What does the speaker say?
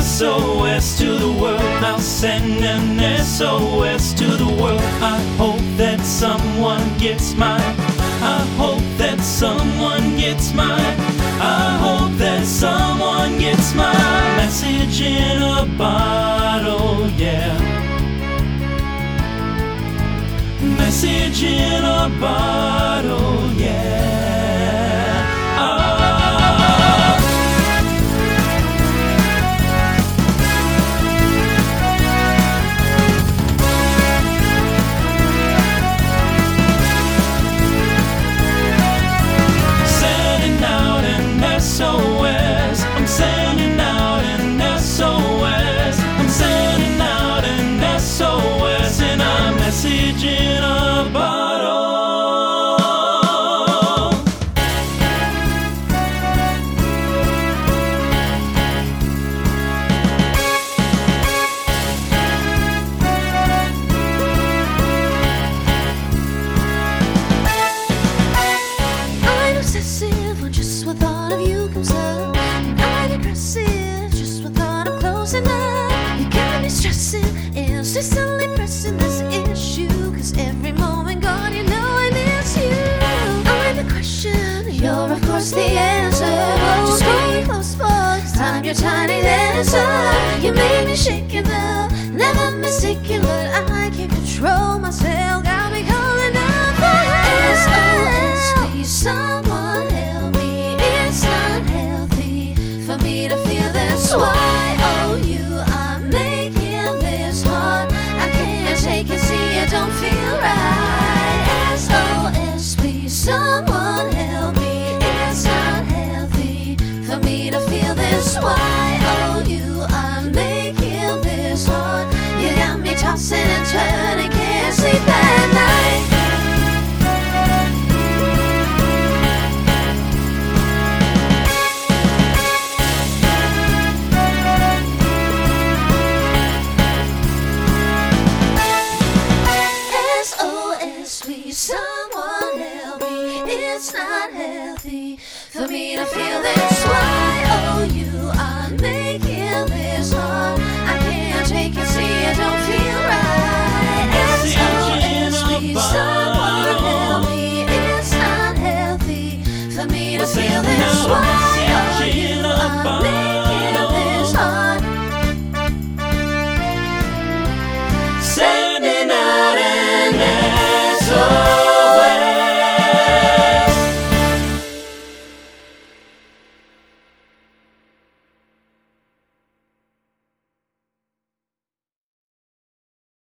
SOS to the world. I'll send an SOS to the world. I hope that someone gets mine. I hope that someone gets mine. I hope that someone gets my message in a bottle, yeah. Message in a bottle, yeah. Sending out an SOS. I'm sending out an SOS. I'm sending out an SOS and a message in a bottle. I'm obsessive when just the thought of you comes up. And I'm aggressive just the thought of closing up. You got me stressing, incessantly pressing this issue. Cause every moment gone, you know I miss you. I'm the question, you're of course the answer. Just hold me close, boy, cause I'm your tiny dancer. You made me shake it up, never mistaken, but I can't control myself. Got me calling out for help. SOS, please someone help me. It's not healthy for me to feel this way. Oh, you are making this hard. I can't take it, see it don't feel right. SOS, please someone help me. It's not healthy for me to feel this way. Oh, you are making this hard. You got me tossing and turning, can't sleep at night. SOS, please someone help me. It's not healthy for me to feel this